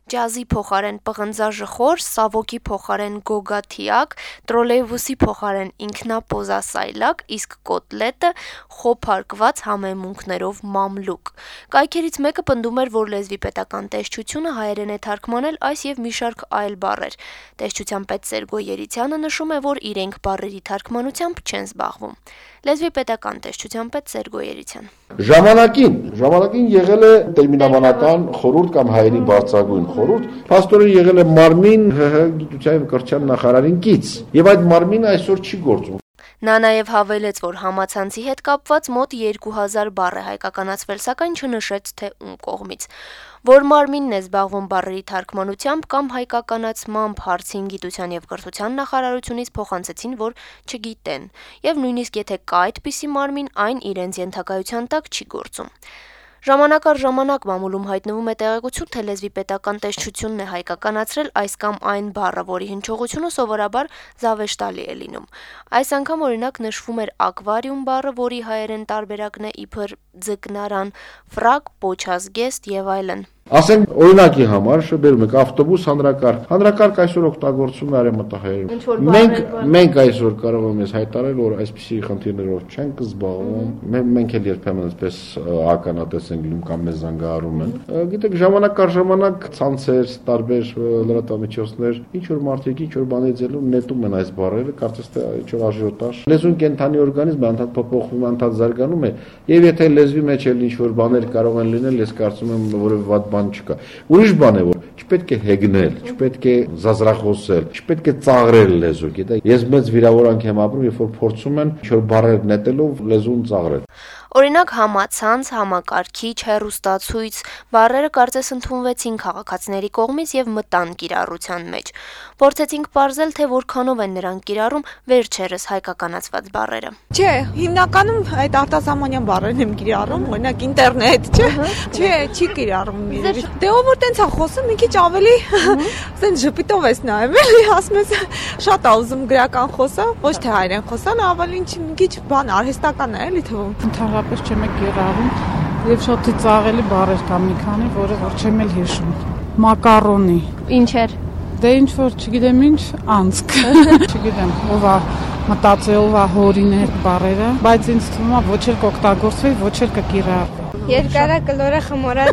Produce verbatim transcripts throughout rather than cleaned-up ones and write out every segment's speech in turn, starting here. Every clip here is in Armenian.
ջազի փոխարեն պղնձաժխոր, սավոկի փոխարեն գոգաթիակ, տրոլեյբուսի փոխարեն ինքնապոզասայլակ, իսկ կոտլետը խոփարկված համեմունքներով մամլուկ։ Կայքերից մեկը պնդում էր, որ լեզվի պետական տեսչությունը հայերեն է թարգմանել այս եւ մի շարք այլ բառեր։ Տեսչության պետ Սերգո Երիցյանը նշում է, որ իրենք բառերի թարգմանությամբ չեն զբաղվում։ Լեզվի պետական տեսչության պետ Սերգո Երիցյան. Ժամանակին, ժամանակին եղել է տերմինաբանական խորհուրդ կամ հայերի բարձրագույն խորհուրդ, փաստորեն եղել է մարմին ՀՀ գիտության եւ կրթության նախարարին կից, եւ այդ մարմինը այսօր չի գործում։ Նա նաև հավելեց, որ համացանցի հետ կապված մոտ երկու հազար բառ է հայկականացվել, սակայն չնշեց, թե ում կողմից։ Որ մարմինն է զբաղվում բառերի թարգմանությամբ կամ հայկականացմամբ հարցին գիտության եւ կրթության նախարարությունից փոխանցեցին, որ չգիտեն, եւ նույնիսկ եթե կա այդպիսի մարմին, այն իրենց ենթակայության տակ չի գործում։ Ժամանակ առ ժամանակ մամուլում հայտնվում է տեղեկություն, թե լեզվի պետական տեսչությունն է հայկականացրել այս կամ այն բառը, որի հնչողությունը սովորաբար զավեշտալի է լինում։ Այս անգամ օրինակ նշվում էր ակվարիում բառը, որի հայերեն տարբերակն է իբր ձկնարան, ֆրակ, պոչազգեստ եւ այլն։ Ասենք օրինակի համար շբերում եք ավտոբուս հանրակարգ։ Հանրակարգ այսօր օգտագործում է արևմտահայերում։ Մենք մենք այսօր կարող ենք հայտարարել, որ այսպիսի խնդիրներով չենք զբաղվում։ Մենք էլ երբեմն այսպես ականատես ենք լինում կամ մեզ զանգահարում են։ Գիտեք, ժամանակ առ ժամանակ ցանցեր, տարբեր լրատվամիջոցներ, ինչ որ մարդիկ, ինչ որ բաներ ձելում նետում են այս բառերը, կարծես թե ինչ որ աժիոտաժ։ Լեզուն կենթանի օրգանիզմ է, անդադ փոփոխվում, անդադ զարգանում է, եւ եթե լեզվի մեջ էլ ինչ որ բաներ կարող են լինել, ես կարծում եմ, որևէ վատ բան չկա։ Ուրիշ բան է, որ չպետք է հեգնել, չպետք է զազրախոսել, չպետք է ծաղրել լեզու, գիտեք։ Ես մեծ վիրավորանք եմ ապրում, երբ որ փորձում են ինչ որ բառեր նետելով լեզուն ծաղրել։ Օրինակ համացանց, համակարգիչ, հեռուստացույց բառերը կարծես ընդունվեցին քաղաքացիների կողմից եւ մտան կիրառության մեջ։ Փորձեցինք պարզել, թե որքանով են նրանք կիրառում վերջերս հայկականացված բառերը։ Չէ, հիմնականում այդ արտասահմանյան բառերն եմ կիրառում, օրինակ ինտերնետ, չէ։ Չէ, չի կիրառում իրեն։ Դե ով որ տենց է խոսում, մի քիչ ավելի ասեն ժպիտով ես նայում, էլի, ասում ես շատ ա ուզում գրական խոսա, ոչ թե հայերեն խոսան, ավելի մի քիչ բան արհեստական է, էլի թվում։ Ընդհանրապես չեմ կիրառում եւ շատ ծաղելի բառեր կա մի քանի, որը որ չեմ էլ հիշում։ Մակարոնի։ Ինչ էր։ Դե ինչ որ չգիտեմ ինչ անցք։ Չգիտեմ, ով է մտածել, ով է հորիներ բառերը, բայց ինձ թվում է ոչ էլ կօգտագործվի, ոչ էլ կկիրառվի։ Երկարը կլորը խմորա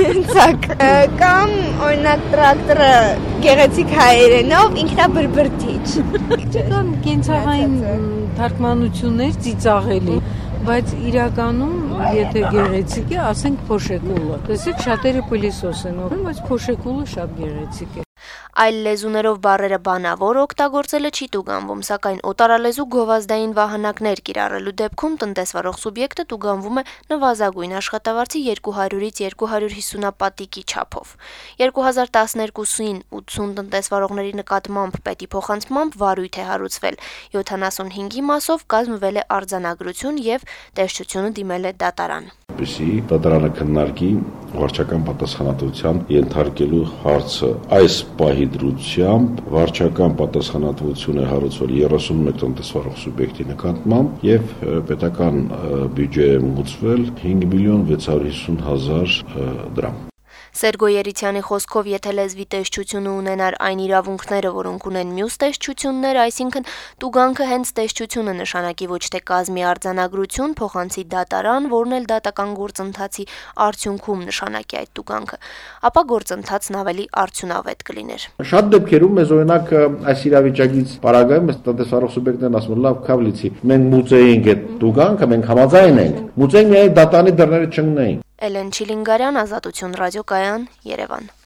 ցակ կամ օրինակ տրակտորը գեղեցիկ հայերենով ինքնաբրբրթիչ։ Կամ կենցաղային թարգմանություններ ծիծաղելի, բայց իրականում եթե գեղեցիկ է, ասենք փոշեկուլը։ Տեսեք, շատերը պիլիսոս են օգնում, բայց փոշեկուլը շատ գեղեցիկ է։ Այլ լեզուներով բառերը բանավոր օգտագործելը չի տուգանվում, սակայն օտարալեզու գովազդային վահանակներ կիրառելու դեպքում տնտեսվարող սուբյեկտը տուգանվում է նվազագույն աշխատավարձի երկու հարյուրից երկու հարյուր հիսունապատիկի չափով։ երկու հազար տասներկուսին ութսուն տնտեսվարողների նկատմամբ պետի փոխանցմամբ վարույթ է հարուցվել, յոթանասունհինգի մասով կազմվել է արձանագրություն եւ տեսչությունը դիմել է դատարան։ Պիսի դատարանը քննարկի վարչական պատասխանատվության ենթարկելու հարցը այս պահի դրությամբ վարչական պատասխանատվություն է հարուցվել երեսունմեկ տնտեսվարող սուբյեկտի նկատմամբ եւ պետական բյուջե է մուծվել հինգ միլիոն վեց հարյուր հիսուն հազար դրամ։ Սերգո Երիցյանի խոսքով, եթե լեզվի տեսչությունը ունենար այն իրավունքները, որոնք ունեն մյուս տեսչությունները, այսինքն տուգանքը հենց տեսչությունը նշանակի ոչ թե կազմի արձանագրություն, փոխանցի դատարան, որն էլ դատական գործընթացի արդյունքում նշանակի այդ տուգանքը, ապա գործընթացն ավելի արդյունավետ կլիներ։ Շատ դեպքերում մեզ օրինակ այս իրավիճակից պարագայում մեզ տնտեսվարող սուբյեկտներն ասում են, լավ, քավլիցի, մենք մուծեինք այդ տուգանքը, մենք համաձայն ենք, մուծենք միայն դատարանի դռները չընկնեին։ Էլեն Չիլինգարյան, Ազատություն ռադիոկայան, Երևան։